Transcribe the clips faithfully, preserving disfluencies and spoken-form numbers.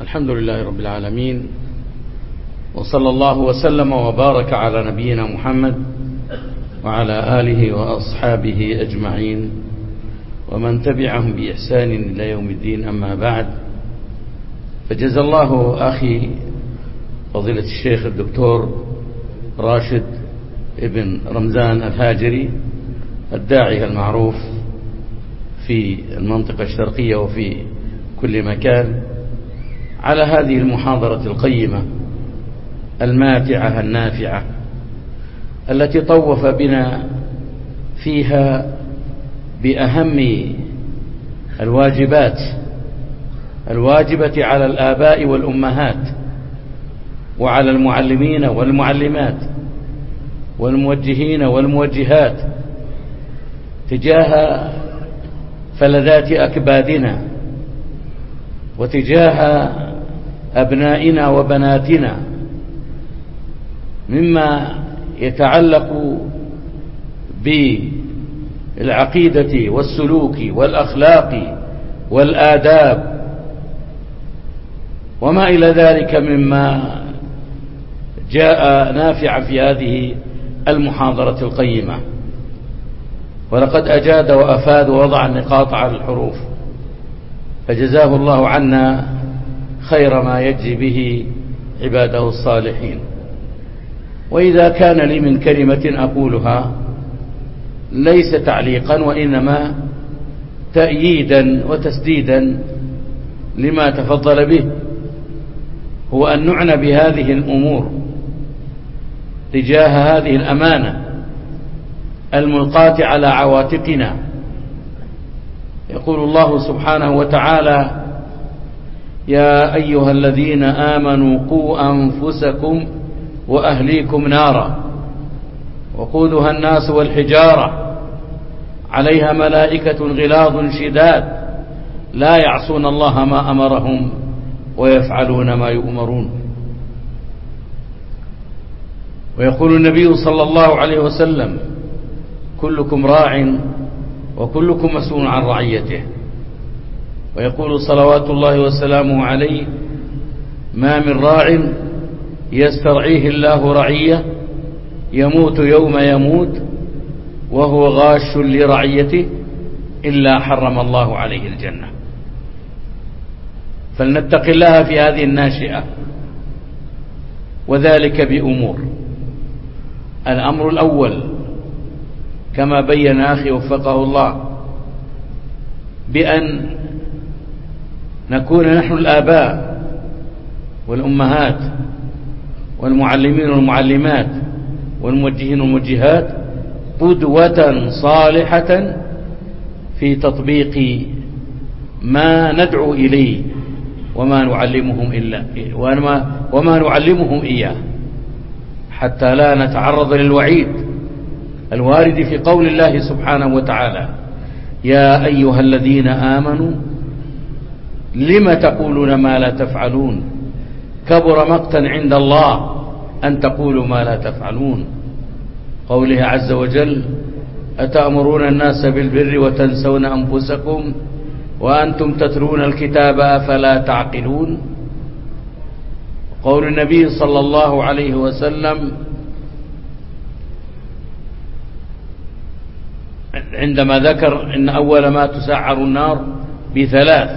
الحمد لله رب العالمين، وصلى الله وسلم وبارك على نبينا محمد وعلى آله وأصحابه أجمعين ومن تبعهم بإحسان إلى يوم الدين. أما بعد، فجزا الله أخي فضيلة الشيخ الدكتور راشد ابن رمزان الهاجري الداعية المعروف في المنطقة الشرقية وفي كل مكان على هذه المحاضرة القيمة الماتعة النافعة التي طوف بنا فيها بأهم الواجبات الواجبة على الآباء والأمهات وعلى المعلمين والمعلمات والموجهين والموجهات تجاه فلذات أكبادنا وتجاه أبنائنا وبناتنا مما يتعلق بالعقيدة والسلوك والأخلاق والآداب وما إلى ذلك مما جاء نافعا في هذه المحاضرة القيمة. ولقد أجاد وأفاد ووضع النقاط على الحروف، فجزاه الله عنا خير ما يجزي به عباده الصالحين. وإذا كان لي من كلمة أقولها ليس تعليقا وإنما تأييدا وتسديدا لما تفضل به، هو أن نعنى بهذه الأمور تجاه هذه الأمانة الملقاة على عواتقنا. يقول الله سبحانه وتعالى: يا أيها الذين آمنوا قوا أنفسكم وأهليكم نارا وقودها الناس والحجارة عليها ملائكة غلاظ شداد لا يعصون الله ما أمرهم ويفعلون ما يؤمرون. ويقول النبي صلى الله عليه وسلم: كلكم راع وكلكم مسؤول عن رعيته. ويقول صلوات الله وسلامه عليه: ما من راع يسترعيه الله رعية يموت يوم يموت وهو غاش لرعيته إلا حرم الله عليه الجنة. فلنتق الله في هذه الناشئة، وذلك بأمور. الأمر الأول كما بين أخي وفقه الله بأن نكون نحن الآباء والأمهات والمعلمين والمعلمات والموجهين والموجهات قدوة صالحة في تطبيق ما ندعو إليه وما نعلمهم إلا وما, وما نعلمهم إياه، حتى لا نتعرض للوعيد الوارد في قول الله سبحانه وتعالى: يا أيها الذين آمنوا لم تقولون ما لا تفعلون كبر مقتا عند الله أن تقولوا ما لا تفعلون. قوله عز وجل: أتأمرون الناس بالبر وتنسون أنفسكم وأنتم تتلون الكتاب أفلا تعقلون. قول النبي صلى الله عليه وسلم عندما ذكر إن أول ما تسعر النار بثلاث،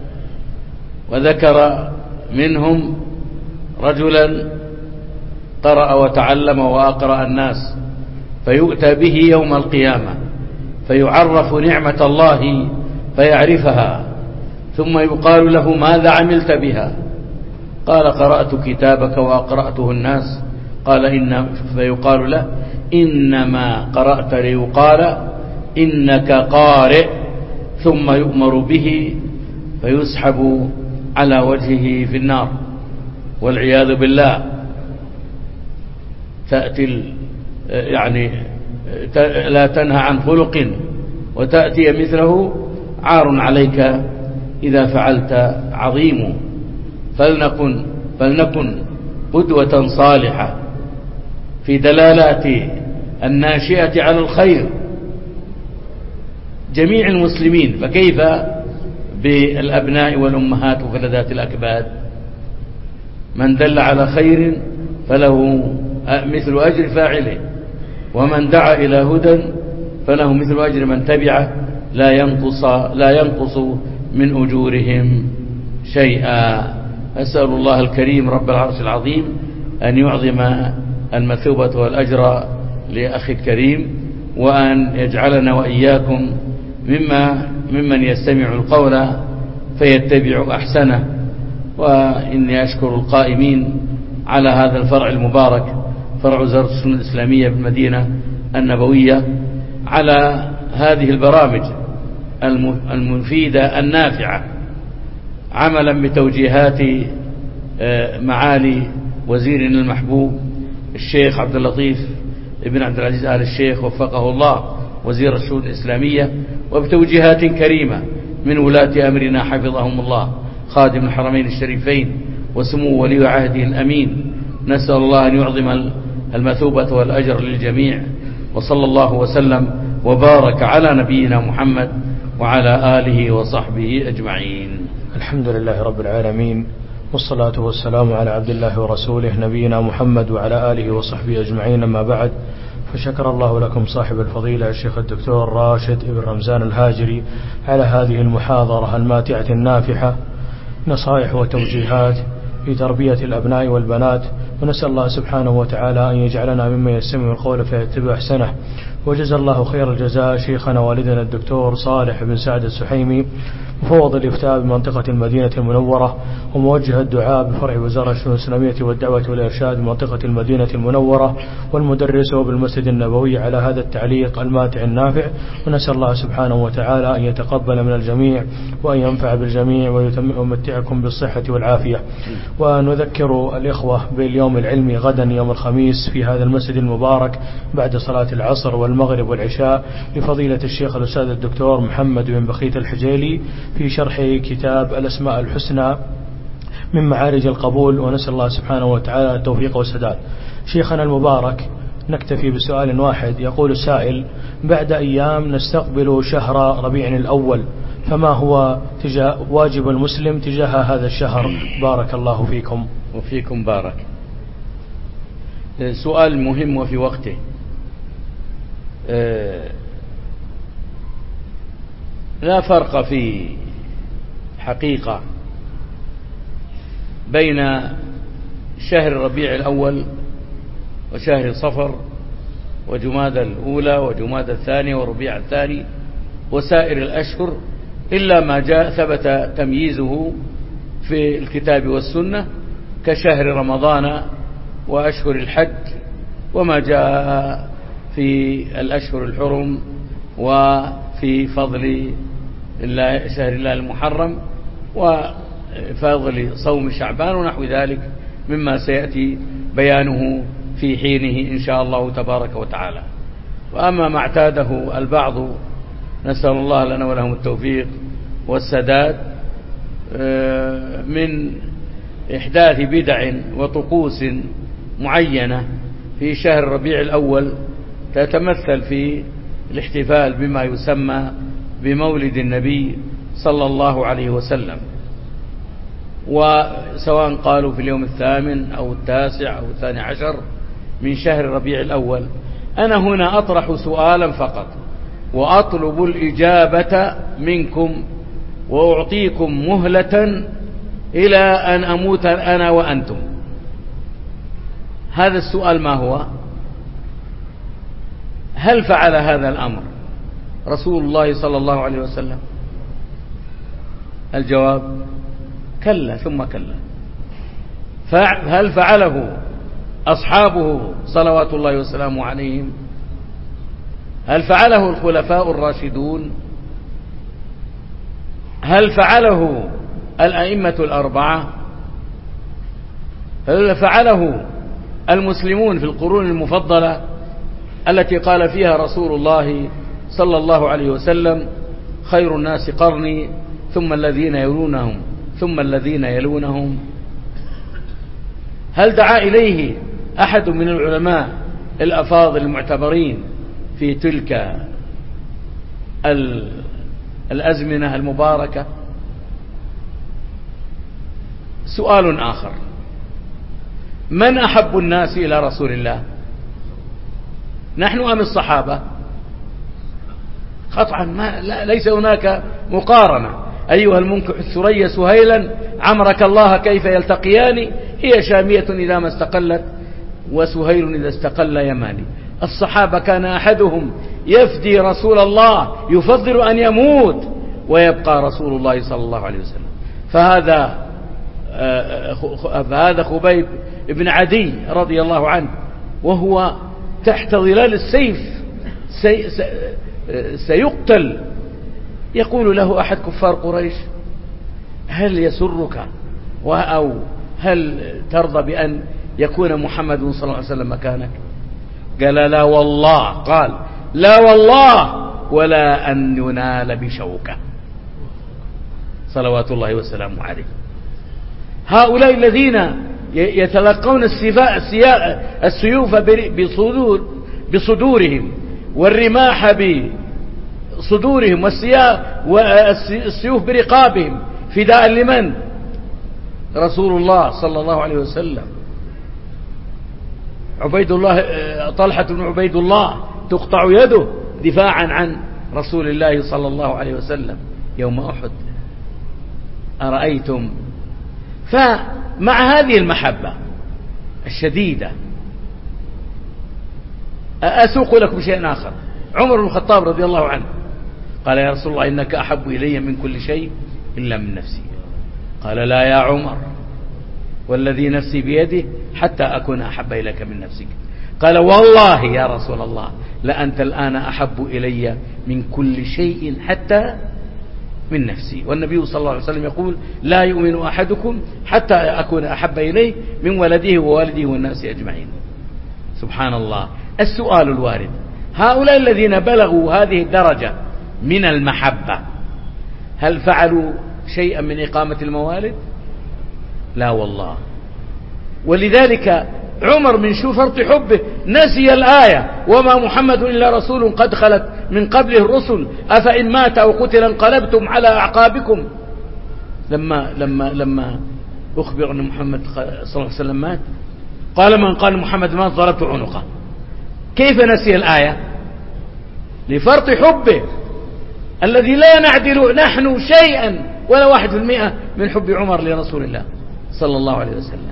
وذكر منهم رجلا قرأ وتعلم وأقرأ الناس فيؤتى به يوم القيامة فيعرف نعمة الله فيعرفها، ثم يقال له: ماذا عملت بها؟ قال: قرأت كتابك وأقرأته الناس. قال: إن فيقال له: إنما قرأت ليقال إنك قارئ، ثم يؤمر به فيسحب على وجهه في النار والعياذ بالله. تأتي يعني لا تنهى عن خلق وتأتي مثله عار عليك إذا فعلت عظيم. فلنكن, فلنكن قدوة صالحة في دلالات الناشئة على الخير جميع المسلمين، فكيف بالأبناء والأمهات وفلذات الأكباد؟ من دل على خير فله مثل أجر فاعله، ومن دعا إلى هدى فله مثل أجر من تبعه لا ينقص لا ينقص من أجورهم شيئا. أسأل الله الكريم رب العرش العظيم أن يعظم المثوبة والأجر لأخي الكريم، وأن يجعلنا وإياكم مما ممن يستمع القول فيتبع أحسنه. وإني أشكر القائمين على هذا الفرع المبارك، فرع وزارة الشؤون الإسلامية بالمدينة النبوية، على هذه البرامج المفيدة النافعة، عملا بتوجيهات معالي وزيرنا المحبوب الشيخ عبد اللطيف ابن عبد العزيز آل الشيخ وفقه الله وزير الشؤون الإسلامية، وبتوجيهات كريمة من ولاة أمرنا حفظهم الله خادم الحرمين الشريفين وسمو ولي عهده الأمين. نسأل الله أن يعظم المثوبة والأجر للجميع، وصلى الله وسلم وبارك على نبينا محمد وعلى آله وصحبه أجمعين. الحمد لله رب العالمين، والصلاة والسلام على عبد الله ورسوله نبينا محمد وعلى آله وصحبه أجمعين. أما بعد، فشكر الله لكم صاحب الفضيلة الشيخ الدكتور راشد ابن رمزان الهاجري على هذه المحاضرة الماتعة النافحة، نصائح وتوجيهات في تربية الأبناء والبنات، ونسأل الله سبحانه وتعالى أن يجعلنا ممن يستمع القول فيتبع أحسنه. وجزا الله خير الجزاء شيخنا والدنا الدكتور صالح بن سعد السحيمي مفوض الإفتاء بمنطقة المدينة المنورة، وموجه الدعاء بفرع وزارة الشؤون الإسلامية والدعوة والإرشاد بمنطقة المدينة المنورة، والمدرس بالمسجد النبوي على هذا التعليق الماتع النافع. ونسأل الله سبحانه وتعالى أن يتقبل من الجميع وأن ينفع بالجميع ويمتعكم بالصحة والعافية. ونذكر الإخوة باليوم العلمي غدا يوم الخميس في هذا المسجد المبارك بعد صلاة العصر والمغرب والعشاء لفضيلة الشيخ الأستاذ الدكتور محمد بن بخيت الحجيلي في شرح كتاب الأسماء الحسنى من معارج القبول، ونسأل الله سبحانه وتعالى التوفيق والسداد. شيخنا المبارك، نكتفي بسؤال واحد. يقول السائل: بعد أيام نستقبل شهر ربيع الأول، فما هو تجاه واجب المسلم تجاه هذا الشهر؟ بارك الله فيكم. وفيكم بارك. سؤال مهم وفي وقته. لا فرق في حقيقة بين شهر ربيع الأول وشهر صفر وجمادى الأولى وجمادى الثانية وربيع الثاني وسائر الأشهر، إلا ما جاء ثبت تمييزه في الكتاب والسنة كشهر رمضان وأشهر الحج، وما جاء في الأشهر الحرم وفي فضل الله شهر الله المحرم وفضل صوم شعبان ونحو ذلك مما سيأتي بيانه في حينه إن شاء الله تبارك وتعالى. وأما ما اعتاده البعض، نسأل الله لنا ولهم التوفيق والسداد، من إحداث بدع وطقوس معينة في شهر ربيع الأول تتمثل في الاحتفال بما يسمى بمولد النبي صلى الله عليه وسلم، وسواء قالوا في اليوم الثامن أو التاسع أو الثاني عشر من شهر ربيع الأول. أنا هنا أطرح سؤالا فقط وأطلب الإجابة منكم، وأعطيكم مهلة إلى أن أموت أنا وأنتم. هذا السؤال ما هو؟ هل فعل هذا الأمر رسول الله صلى الله عليه وسلم؟ الجواب: كلا ثم كلا. هل فعله أصحابه صلوات الله وسلامه عليهم؟ هل فعله الخلفاء الراشدون؟ هل فعله الأئمة الأربعة؟ هل فعله المسلمون في القرون المفضلة التي قال فيها رسول الله صلى الله عليه وسلم: خير الناس قرني ثم الذين يلونهم ثم الذين يلونهم؟ هل دعا إليه أحد من العلماء الأفاضل المعتبرين في تلك الأزمنة المباركة؟ سؤال آخر: من أحب الناس إلى رسول الله؟ نحن أم الصحابة؟ قطعا ما لا ليس هناك مقارنة. أيها المنكح الثريا سهيلا عمرك الله كيف يلتقيان، هي شامية إذا ما استقلت وسهيل إذا استقل يماني. الصحابة كان أحدهم يفدي رسول الله، يفضل أن يموت ويبقى رسول الله صلى الله عليه وسلم. فهذا فهذا خبيب بن عدي رضي الله عنه وهو تحت ظلال السيف سي سيقتل، يقول له أحد كفار قريش: هل يسرك أو هل ترضى بأن يكون محمد صلى الله عليه وسلم مكانك؟ قال: لا والله. قال: لا والله ولا أن ينال بشوكة، صلوات الله وسلامه عليه. هؤلاء الذين يتلقون السيوف بصدور بصدورهم والرماح بصدورهم والسيوف برقابهم فداء لمن؟ رسول الله صلى الله عليه وسلم. عبيد الله طلحة بن عبيد الله تقطع يده دفاعا عن رسول الله صلى الله عليه وسلم يوم أحد. أرأيتم؟ فمع هذه المحبة الشديدة أسوق لكم شيء آخر. عمر بن الخطاب رضي الله عنه قال: يا رسول الله إنك أحب إلي من كل شيء إلا من نفسي. قال: لا يا عمر، والذي نفسي بيده حتى أكون أحب إليك من نفسك. قال: والله يا رسول الله لأنت الآن أحب إلي من كل شيء حتى من نفسي. والنبي صلى الله عليه وسلم يقول: لا يؤمن أحدكم حتى أكون أحب إليه من ولده ووالده والناس أجمعين. سبحان الله. السؤال الوارد: هؤلاء الذين بلغوا هذه الدرجة من المحبة هل فعلوا شيئا من إقامة الموالد؟ لا والله. ولذلك عمر من شو فرط حبه نسي الآية: وما محمد إلا رسول قد خلت من قبله الرسل أفإن مات أو قتل انقلبتم على أعقابكم. لما لما لما أخبر أن محمد صلى الله عليه وسلم مات قال: من قال محمد مات ضربت عنقه. كيف نسي الآية؟ لفرط حبه الذي لا نعدل نحن شيئا ولا واحد في المئة من حب عمر لرسول الله صلى الله عليه وسلم.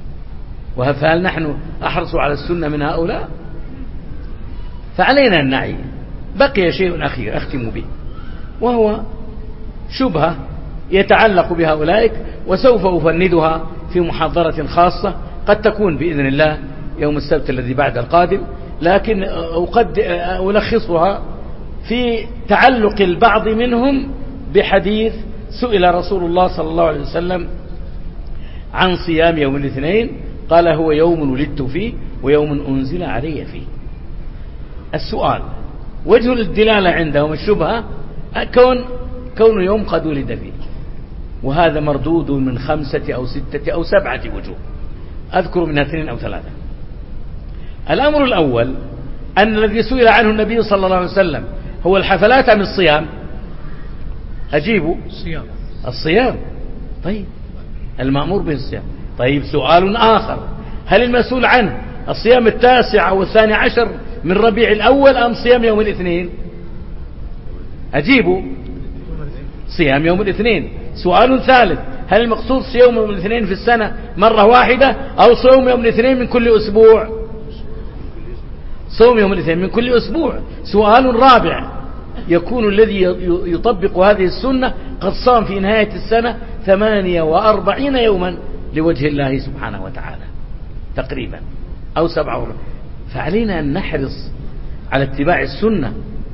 وهل نحن أحرص على السنة من هؤلاء؟ فعلينا أن نعي. بقي شيء أخير أختم به، وهو شبهة يتعلق بهؤلاء، وسوف أفندها في محاضرة خاصة قد تكون بإذن الله يوم السبت الذي بعد القادم، لكن قد ألخصها في تعلق البعض منهم بحديث سئل رسول الله صلى الله عليه وسلم عن صيام يوم الاثنين قال: هو يوم ولدت فيه ويوم أنزل علي فيه. السؤال: وجه الدلالة عندهم الشبهة كون كون يوم قد ولد فيه، وهذا مردود من خمسة أو ستة أو سبعة وجوه، أذكر منها اثنين أو ثلاثة. الأمر الأول أن الذي سئل عنه النبي صلى الله عليه وسلم هو الحفلات أم الصيام؟ أجيبوا: الصيام. الصيام. طيب، المأمور به الصيام. طيب، سؤال آخر: هل المسؤول عنه الصيام التاسع أو الثاني عشر من ربيع الأول أم صيام يوم الاثنين؟ أجيبوا: صيام يوم الاثنين. سؤال ثالث: هل المقصود صيام يوم الاثنين في السنة مرة واحدة أو صوم يوم الاثنين من كل أسبوع؟ صوم يوم الاثنين من كل أسبوع. سؤال رابع: يكون الذي يطبق هذه السنة قد صام في نهاية السنة ثمانية وأربعين يوما لوجه الله سبحانه وتعالى تقريبا، أو سبعة وربع. فعلينا أن نحرص على اتباع السنة،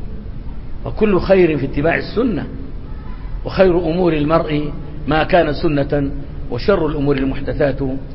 وكل خير في اتباع السنة، وخير أمور المرء ما كان سنة، وشر الأمور المحدثات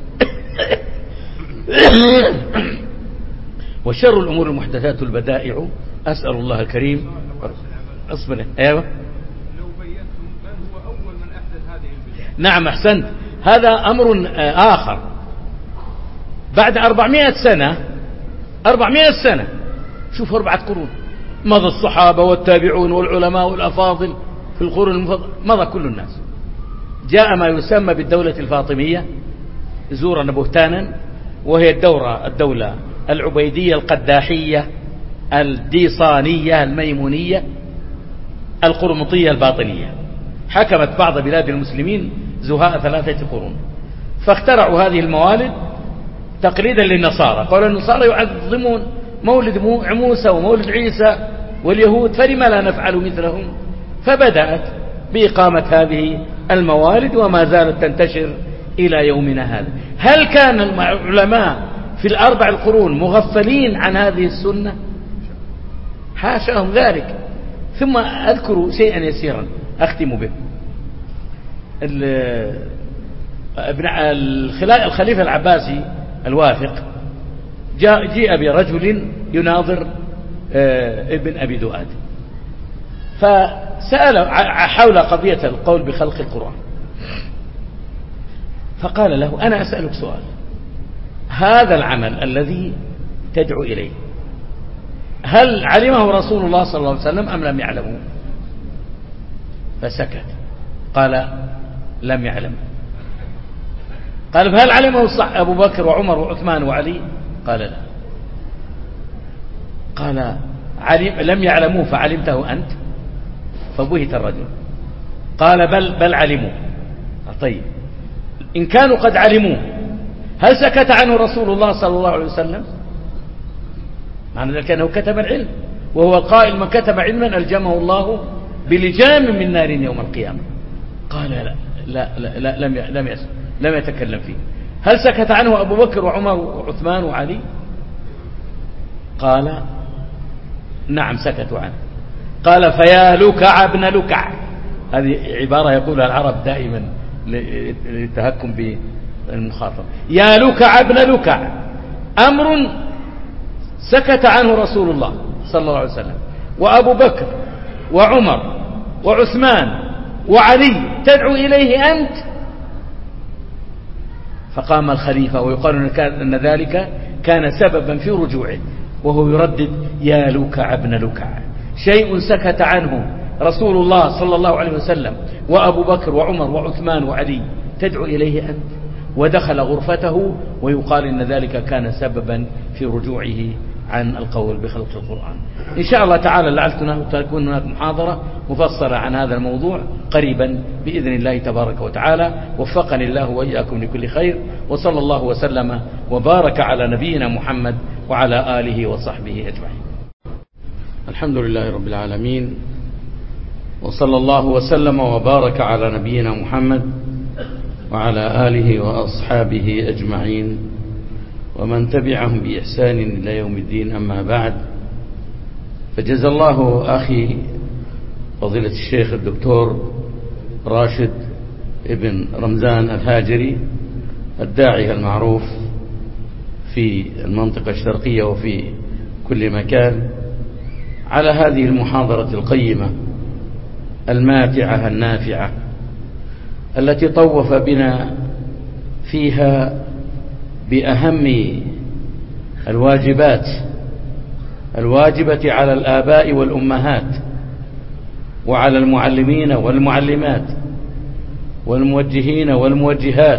وشر الأمور المحدثات البدائع. أسأل الله الكريم أصبر. أيوة. لو بينتم من هو أول من أحدث هذه البدع. نعم، أحسنت. هذا أمر آخر. بعد أربعمائة سنة أربعمائة سنة شوف أربعة قرون مضى الصحابة والتابعون والعلماء والأفاضل في القرون المفضلة، مضى كل الناس. جاء ما يسمى بالدولة الفاطمية زورا بهتانا، وهي الدورة الدولة العبيدية القداحية الديصانية الميمونية القرمطية الباطنية، حكمت بعض بلاد المسلمين زهاء ثلاثة قرون، فاخترعوا هذه الموالد تقليدا للنصارى. قالوا النصارى يعظمون مولد موسى ومولد عيسى واليهود، فلما لا نفعل مثلهم؟ فبدأت بإقامة هذه الموالد وما زالت تنتشر إلى يومنا هذا. هل كان العلماء في الأربع القرون مغفلين عن هذه السنة؟ حاشاهم ذلك. ثم أذكر شيئا يسيرا أختم به. الخليفة العباسي الواثق جاء جيء برجل يناظر ابن أبي دؤاد، فسأل حول قضية القول بخلق القرآن، فقال له أنا أسألك سؤال، هذا العمل الذي تدعو إليه هل علمه رسول الله صلى الله عليه وسلم أم لم يعلمه؟ فسكت، قال لم يعلم. قال فهل علمه أبو بكر وعمر وعثمان وعلي؟ قال لا. قال علم لم يعلموه فعلمته أنت؟ فبهت الرجل. قال بل, بل علموا. طيب إن كانوا قد علموه هل سكت عنه رسول الله صلى الله عليه وسلم؟ معنى ذلك أنه كتب العلم، وهو القائل من كتب علما ألجمه الله بلجام من نار يوم القيامة. قال لا لا, لا, لا لم لم لم يتكلم فيه. هل سكت عنه أبو بكر وعمر وعثمان وعلي؟ قال نعم سكتوا عنه. قال فيا لكع ابن لكع، هذه عبارة يقولها العرب دائما للتهكم بالمخاطب. يا لكع ابن لكع، أمر سكت عنه رسول الله صلى الله عليه وسلم وأبو بكر وعمر وعثمان وعلي تدعو إليه أنت؟ فقام الخليفة ويقال أن ذلك كان سببا في رجوعه، وهو يردد يا لكع ابن لكع، شيء سكت عنه رسول الله صلى الله عليه وسلم وأبو بكر وعمر وعثمان وعلي تدعو إليه أنت؟ ودخل غرفته ويقال إن ذلك كان سببا في رجوعه عن القول بخلق القرآن. إن شاء الله تعالى لعلتنا تكون هناك محاضرة مفصلة عن هذا الموضوع قريبا بإذن الله تبارك وتعالى. وفقني الله وإياكم لكل خير، وصلى الله وسلم وبارك على نبينا محمد وعلى آله وصحبه أجمعين. الحمد لله رب العالمين، وصلى الله وسلم وبارك على نبينا محمد وعلى آله وأصحابه أجمعين ومن تبعهم بإحسان إلى يوم الدين. أما بعد، فجزا الله أخي فضيلة الشيخ الدكتور راشد ابن رمزان الهاجري الداعية المعروف في المنطقة الشرقية وفي كل مكان على هذه المحاضرة القيمة الماتعة النافعة التي طوف بنا فيها بأهم الواجبات الواجبة على الآباء والأمهات وعلى المعلمين والمعلمات والموجهين والموجهات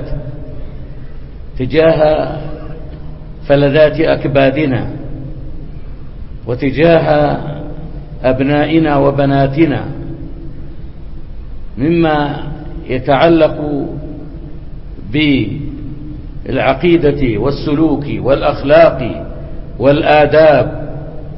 تجاه فلذات أكبادنا وتجاه أبنائنا وبناتنا مما يتعلق بالعقيدة والسلوك والأخلاق والآداب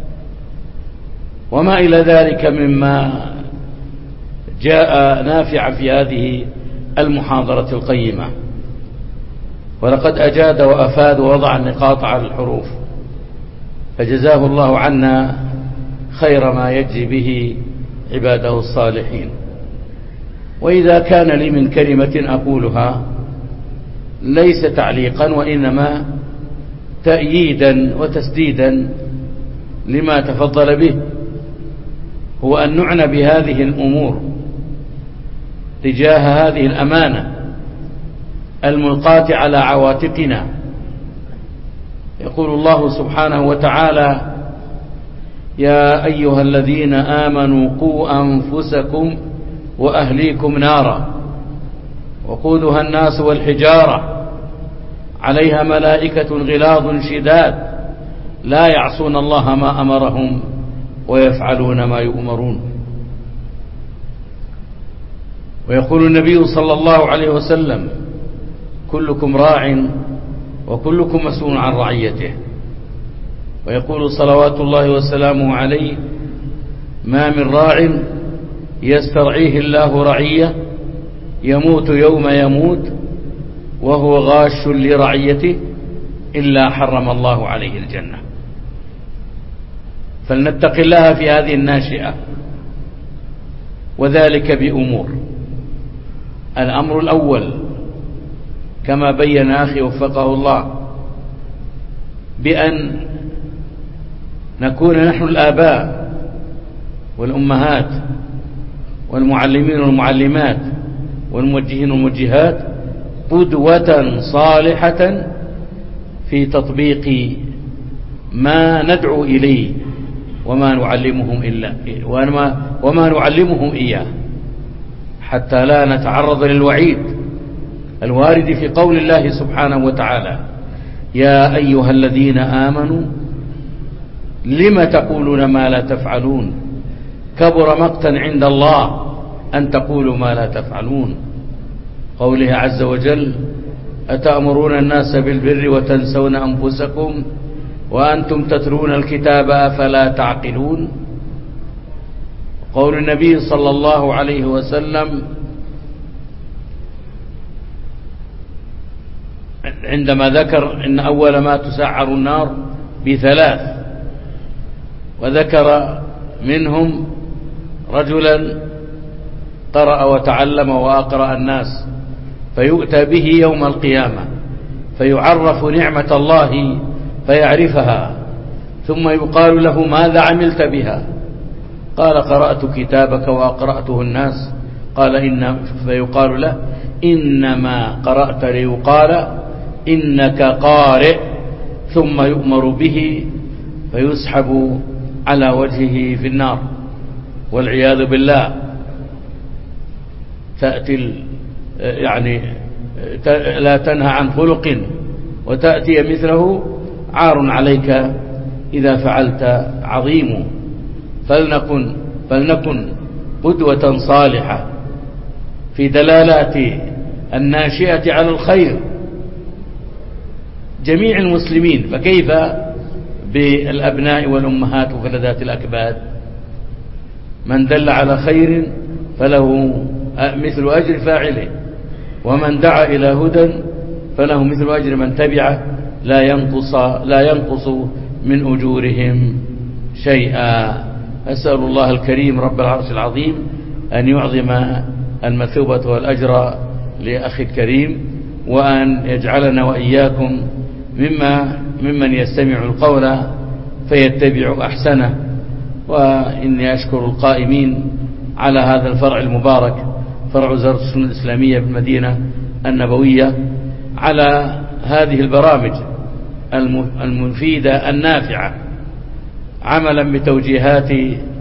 وما إلى ذلك مما جاء نافعا في هذه المحاضرة القيمة. ولقد أجاد وأفاد ووضع النقاط على الحروف، فجزاه الله عنا خير ما يجزي به عباده الصالحين. وإذا كان لي من كلمة أقولها ليس تعليقا وإنما تأييدا وتسديدا لما تفضل به، هو أن نعنى بهذه الأمور تجاه هذه الأمانة الملقاة على عواتقنا. يقول الله سبحانه وتعالى: يا أيها الذين آمنوا قوا أنفسكم وأهليكم نارا وقودها الناس والحجارة عليها ملائكة غلاظ شداد لا يعصون الله ما أمرهم ويفعلون ما يؤمرون. ويقول النبي صلى الله عليه وسلم: كلكم راع وكلكم مسؤول عن رعيته. ويقول صلوات الله وسلامه عليه: ما من راع يسترعيه الله رعية يموت يوم يموت وهو غاش لرعيته إلا حرم الله عليه الجنة. فلنتق الله في هذه الناشئة، وذلك بأمور. الأمر الأول كما بين أخي وفقه الله، بأن نكون نحن الآباء والأمهات والمعلمين والمعلمات والموجهين والموجهات قدوة صالحة في تطبيق ما ندعو إليه وما نعلمهم إلا وما, وما نعلمهم إياه، حتى لا نتعرض للوعيد الوارد في قول الله سبحانه وتعالى: يا أيها الذين آمنوا لم تقولون ما لا تفعلون كبر مقتا عند الله أن تقولوا ما لا تفعلون. قوله عز وجل: أتأمرون الناس بالبر وتنسون أنفسكم وأنتم تتلون الكتاب أفلا تعقلون. قول النبي صلى الله عليه وسلم عندما ذكر إن أول ما تسعر النار بثلاث، وذكر منهم رجلا قرأ وتعلم وأقرأ الناس فيؤتى به يوم القيامة فيعرف نعمة الله فيعرفها، ثم يقال له: ماذا عملت بها؟ قال: قرأت كتابك وأقرأته الناس. قال: إن فيقال له: إنما قرأت ليقال إنك قارئ، ثم يؤمر به فيسحب على وجهه في النار والعياذ بالله. تأتي يعني لا تنهى عن خلق وتأتي مثله عار عليك إذا فعلت عظيم. فلنكن, فلنكن قدوة صالحة في دلالات الناشئة على الخير جميع المسلمين، فكيف بالأبناء والأمهات وفلذات الأكباد؟ من دل على خير فله مثل أجر فاعله، ومن دعا إلى هدى فله مثل أجر من تبعه لا ينقص, لا ينقص من أجورهم شيئا. أسأل الله الكريم رب العرش العظيم أن يعظم المثوبة والأجر لأخي الكريم، وأن يجعلنا وإياكم مما ممن يستمع القول فيتبع أحسنه. وإني أشكر القائمين على هذا الفرع المبارك، فرع وزارة الشؤون الإسلامية بالمدينة النبوية، على هذه البرامج المفيدة النافعة، عملا بتوجيهات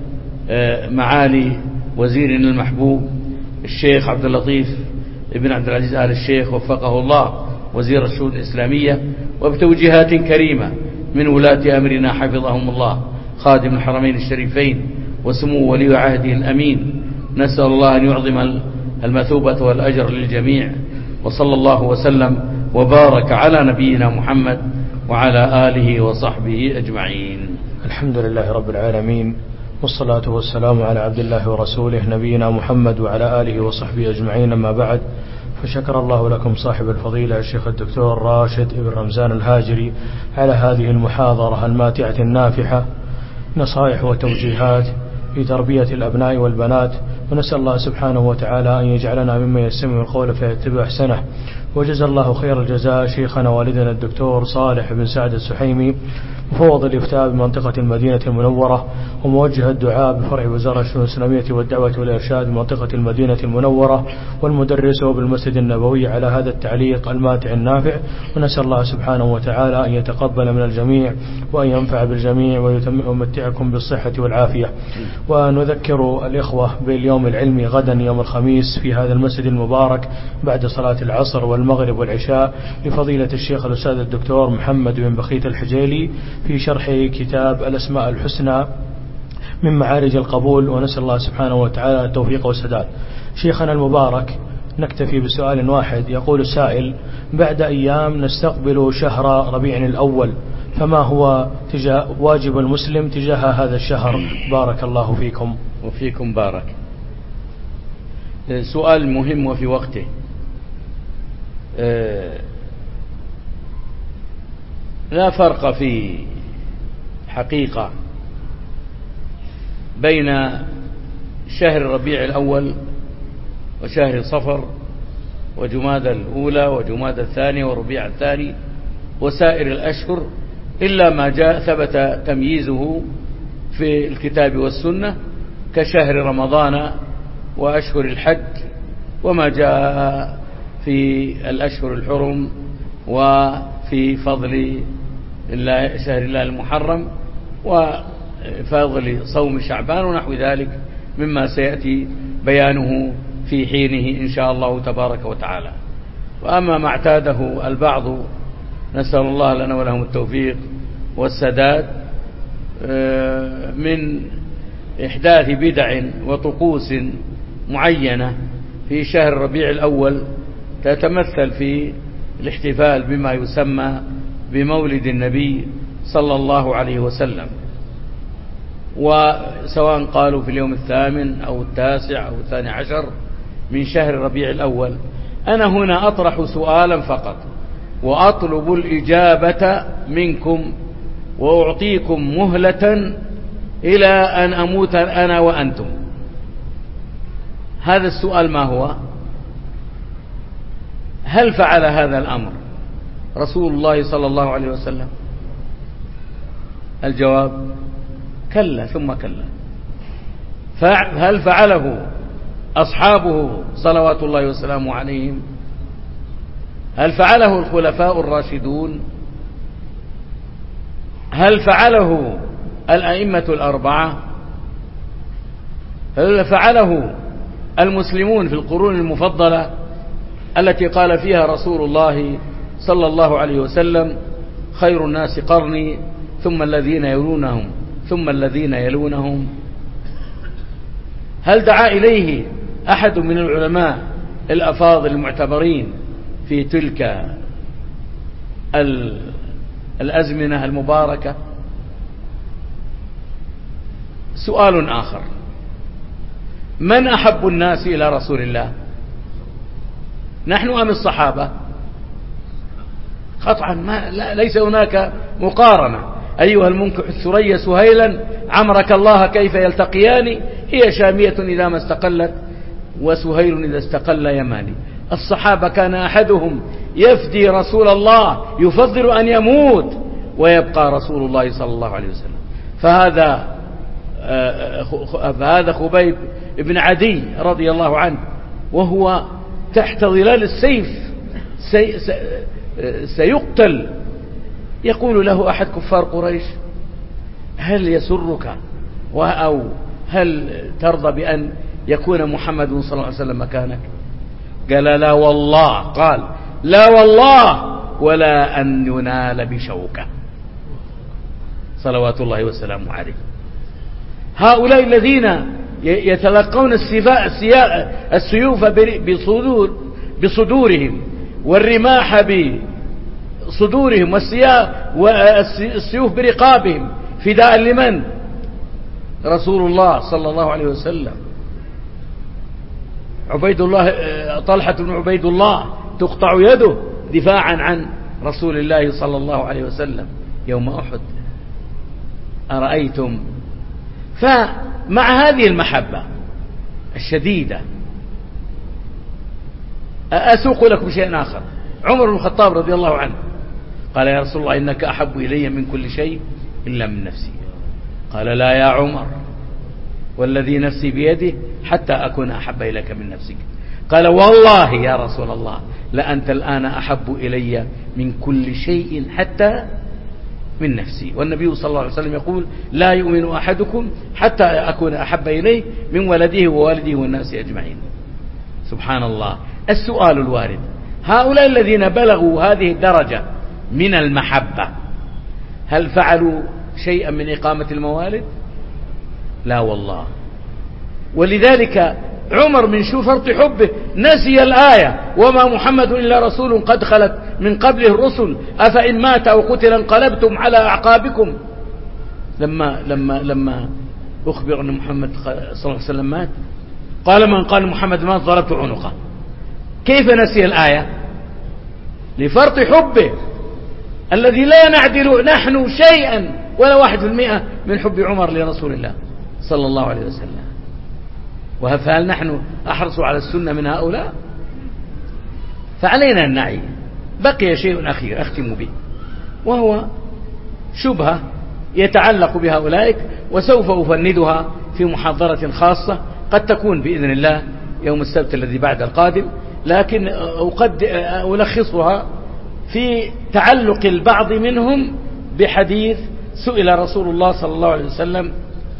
معالي وزيرنا المحبوب الشيخ عبد اللطيف ابن عبد العزيز آل الشيخ وفقه الله وزير الشؤون الإسلامية، وبتوجيهات كريمة من ولاة أمرنا حفظهم الله خادم الحرمين الشريفين وسمو ولي عهده الأمين. نسأل الله أن يعظم المثوبة والأجر للجميع، وصلى الله وسلم وبارك على نبينا محمد وعلى آله وصحبه أجمعين. الحمد لله رب العالمين، والصلاة والسلام على عبد الله ورسوله نبينا محمد وعلى آله وصحبه أجمعين. أما بعد، فشكر الله لكم صاحب الفضيلة الشيخ الدكتور راشد بن رمزان الهاجري على هذه المحاضرة الماتعة النافحة، نصائح وتوجيهات في تربية الأبناء والبنات. ونسأل الله سبحانه وتعالى أن يجعلنا ممن يستمع القول فيتبع أحسنه. وجزا الله خير الجزاء شيخنا والدنا الدكتور صالح بن سعد السحيمي مفوض الإفتاء بمنطقة المدينة المنورة، وموجه الدعاء بفرع وزارة الشؤون الإسلامية والدعوة والإرشاد بمنطقة المدينة المنورة، والمدرس بالمسجد النبوي على هذا التعليق الماتع النافع. ونسأل الله سبحانه وتعالى أن يتقبل من الجميع وأن ينفع بالجميع ويمتعكم بالصحة والعافية. ونذكر الإخوة باليوم العلمي غدا يوم الخميس في هذا المسجد المبارك بعد صلاة العصر والمغرب والعشاء لفضيلة الشيخ الأستاذ الدكتور محمد بن بخيت الحجيلي في شرح كتاب الأسماء الحسنى من معارج القبول، ونسأل الله سبحانه وتعالى التوفيق والسداد. شيخنا المبارك، نكتفي بسؤال واحد. يقول السائل: بعد أيام نستقبل شهر ربيع الأول، فما هو تجاه واجب المسلم تجاه هذا الشهر؟ بارك الله فيكم. وفيكم بارك. سؤال مهم وفي وقته. لا فرق في حقيقة بين شهر ربيع الأول وشهر صفر وجمادى الأولى وجمادى الثانية وربيع الثاني وسائر الأشهر، إلا ما جاء ثبت تمييزه في الكتاب والسنة كشهر رمضان وأشهر الحج، وما جاء في الأشهر الحرم وفي فضل الله شهر الله المحرم وفضل صوم شعبان ونحو ذلك مما سيأتي بيانه في حينه إن شاء الله تبارك وتعالى. وأما ما اعتاده البعض، نسأل الله لنا ولهم التوفيق والسداد، من إحداث بدع وطقوس معينة في شهر ربيع الأول تتمثل في الاحتفال بما يسمى بمولد النبي صلى الله عليه وسلم، وسواء قالوا في اليوم الثامن أو التاسع أو الثاني عشر من شهر ربيع الأول. أنا هنا أطرح سؤالا فقط وأطلب الإجابة منكم، وأعطيكم مهلة إلى أن أموت أنا وأنتم. هذا السؤال ما هو؟ هل فعل هذا الأمر رسول الله صلى الله عليه وسلم؟ الجواب: كلا ثم كلا. هل فعله أصحابه صلوات الله وسلامه عليهم؟ هل فعله الخلفاء الراشدون؟ هل فعله الأئمة الأربعة؟ هل فعله المسلمون في القرون المفضلة التي قال فيها رسول الله صلى الله عليه وسلم: خير الناس قرني ثم الذين يلونهم ثم الذين يلونهم؟ هل دعا إليه أحد من العلماء الأفاضل المعتبرين في تلك الأزمنة المباركة؟ سؤال آخر: من أحب الناس إلى رسول الله، نحن أم الصحابة؟ قطعا ما لا ليس هناك مقارنة. أيها المنكح الثريا سهيلا عمرك الله كيف يلتقيان، هي شامية إذا ما استقلت وسهيل إذا استقل يماني. الصحابة كان أحدهم يفدي رسول الله، يفضل أن يموت ويبقى رسول الله صلى الله عليه وسلم. فهذا فهذا خبيب بن عدي رضي الله عنه وهو تحت ظلال السيف سي سيقتل، يقول له أحد كفار قريش: هل يسرك أو هل ترضى بأن يكون محمد صلى الله عليه وسلم مكانك؟ قال: لا والله. قال: لا والله ولا أن ينال بشوكة، صلوات الله وسلامه عليه. هؤلاء الذين يتلقون السيوف بصدور بصدورهم والرماح بصدورهم والسيوف برقابهم فداء لمن؟ رسول الله صلى الله عليه وسلم. عبيد الله طلحة بن عبيد الله تقطع يده دفاعا عن رسول الله صلى الله عليه وسلم يوم أحد. أرأيتم؟ فمع هذه المحبة الشديدة أسوق لكم شيء آخر. عمر بن الخطاب رضي الله عنه قال: يا رسول الله إنك أحب إلي من كل شيء إلا من نفسي. قال: لا يا عمر، والذي نفسي بيده حتى أكون أحب إليك من نفسك. قال: والله يا رسول الله لأنت الآن أحب إلي من كل شيء حتى من نفسي. والنبي صلى الله عليه وسلم يقول لا يؤمن أحدكم حتى أكون أحب إليه من ولده ووالده والناس أجمعين. سبحان الله. السؤال الوارد: هؤلاء الذين بلغوا هذه الدرجة من المحبة هل فعلوا شيئا من إقامة الموالد؟ لا والله. ولذلك عمر من شو فرط حبه نسي الآية: وما محمد إلا رسول قد خلت من قبله الرسل أفإن مات أو قتل انقلبتم على أعقابكم. لما لما لما أخبر أن محمد صلى الله عليه وسلم مات قال: من قال محمد مات ضربت عنقه. كيف نسي الآية؟ لفرط حبه الذي لا نعدل نحن شيئا ولا واحد في المئة من حب عمر لرسول الله صلى الله عليه وسلم. وهل نحن أحرص على السنة من هؤلاء؟ فعلينا النعي. بقي شيء أخير أختم به، وهو شبهة يتعلق بهؤلاء، وسوف أفندها في محاضرة خاصة قد تكون بإذن الله يوم السبت الذي بعد القادم، لكن أقد ألخصها في تعلق البعض منهم بحديث سئل رسول الله صلى الله عليه وسلم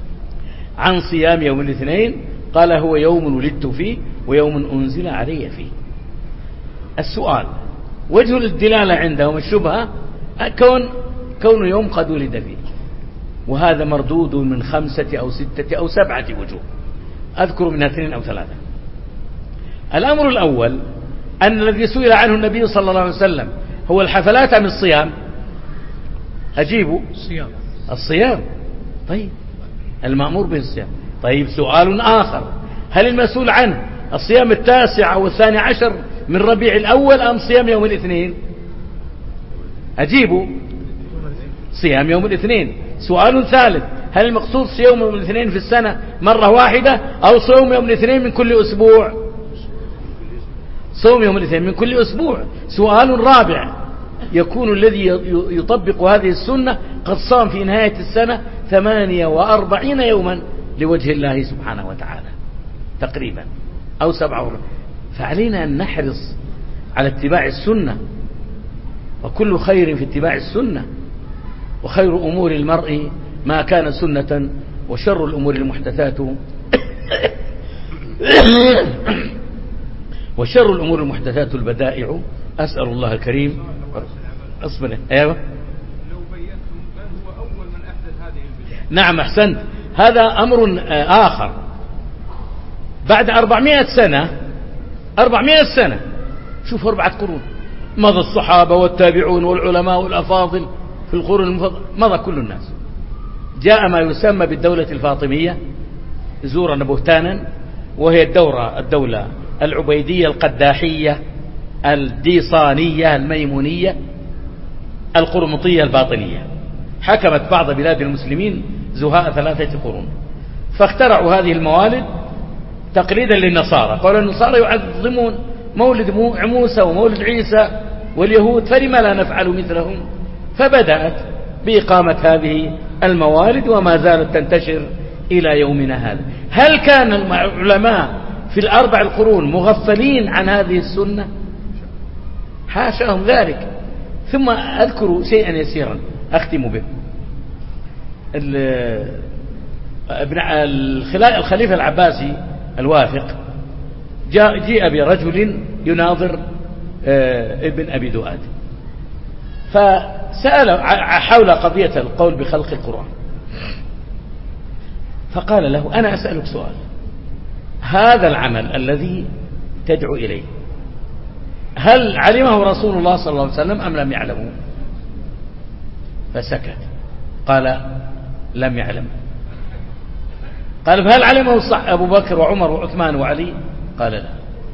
عن صيام يوم الاثنين قال: هو يوم ولدت فيه ويوم أنزل علي فيه. السؤال: وجه الدلالة عندهم الشبهة كون كون يوم قد ولد فيه، وهذا مردود من خمسة أو ستة أو سبعة وجوه، أذكر منها اثنين أو ثلاثة. الأمر الأول أن الذي سئل عنه النبي صلى الله عليه وسلم هو الحفلات أم الصيام؟ أجيبوا: الصيام. الصيام. طيب، المأمور به الصيام. طيب، سؤال آخر: هل المسؤول عنه الصيام التاسع أو الثاني عشر من ربيع الأول أم صيام يوم الاثنين؟ أجيبوا: صيام يوم الاثنين. سؤال ثالث: هل المقصود صيام يوم الاثنين في السنة مرة واحدة أو صوم يوم الاثنين من كل أسبوع؟ صوم يوم الاثنين من كل أسبوع. سؤال رابع: يكون الذي يطبق هذه السنة قد صام في نهاية السنة ثمانية وأربعين يوما لوجه الله سبحانه وتعالى تقريبا، أو سبعة وربع. فعلينا أن نحرص على اتباع السنة، وكل خير في اتباع السنة، وخير أمور المرء ما كان سنة، وشر الأمور المحدثات وشر الأمور المحدثات البدائع. أسأل الله الكريم أصبر. أيوة. لو بينتم من هو أول من أحدث هذه البدع. نعم، أحسنت. هذا أمر آخر. بعد أربعمائة سنة أربعمائة سنة شوف أربعة قرون مضى الصحابة والتابعون والعلماء والأفاضل في القرون المفضلة، مضى كل الناس. جاء ما يسمى بالدولة الفاطمية زورا بهتانا، وهي الدورة الدولة العبيدية القداحية الديصانية الميمونية القرمطية الباطنية. حكمت بعض بلاد المسلمين زهاء ثلاثة قرون، فاخترعوا هذه الموالد تقليدا للنصارى. قالوا النصارى يعظمون مولد موسى ومولد عيسى واليهود، فلما لا نفعل مثلهم؟ فبدأت بإقامة هذه الموالد، وما زالت تنتشر إلى يومنا هذا. هل كان العلماء في الأربع القرون مغفلين عن هذه السنة؟ حاشاهم ذلك. ثم أذكر شيئا يسيرا أختم به. الخليفة العباسي الواثق جاء جيء برجل يناظر ابن أبي دؤاد، فسأل حول قضية القول بخلق القرآن، فقال له: أنا أسألك سؤال، هذا العمل الذي تدعو إليه هل علمه رسول الله صلى الله عليه وسلم أم لم يعلمه؟ فسكت. قال: لم يعلم. قال: فهل علمه أبو بكر وعمر وعثمان وعلي؟ قال: لا.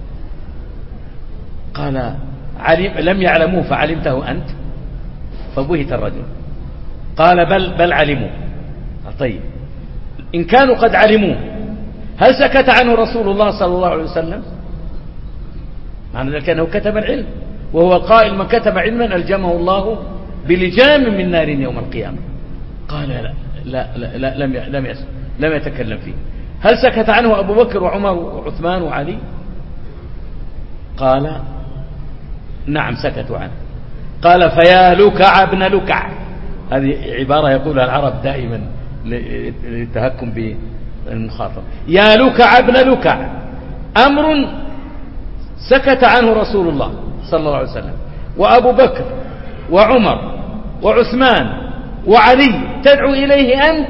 قال: علم لم يعلموه فعلمته أنت؟ فبهت الرجل. قال: بل بل علموا. طيب، إن كانوا قد علموه هل سكت عنه رسول الله صلى الله عليه وسلم؟ معنى ذلك أنه كتب العلم، وهو القائل: من كتب علما ألجمه الله بلجام من نار يوم القيامة. قال: لا لا لا, لا لم لم لم يتكلم فيه. هل سكت عنه أبو بكر وعمر وعثمان وعلي؟ قال: نعم سكتوا عنه. قال: فيا لكع ابن لكع هذه عبارة يقولها العرب دائما للتهكم بالمخاطب. يا لكع ابن لكع، أمر سكت عنه رسول الله صلى الله عليه وسلم وأبو بكر وعمر وعثمان وعلي، تدعو إليه أنت؟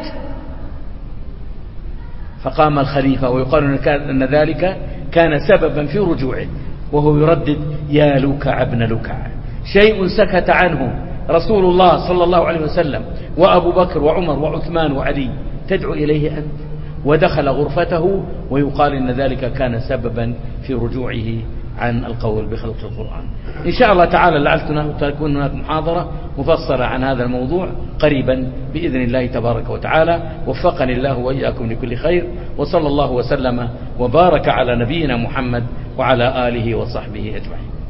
فقام الخليفة ويقال أن ذلك كان سببا في رجوعه، وهو يردد يا لكع ابن لكع، شيء سكت عنه رسول الله صلى الله عليه وسلم وأبو بكر وعمر وعثمان وعلي، تدعو إليه أنت؟ ودخل غرفته، ويقال إن ذلك كان سببا في رجوعه عن القول بخلق القرآن. إن شاء الله تعالى لعلتنا تكون هناك محاضرة مفصلة عن هذا الموضوع قريبا بإذن الله تبارك وتعالى. وفقني الله وإياكم لكل خير، وصلى الله وسلم وبارك على نبينا محمد وعلى آله وصحبه أجمعين.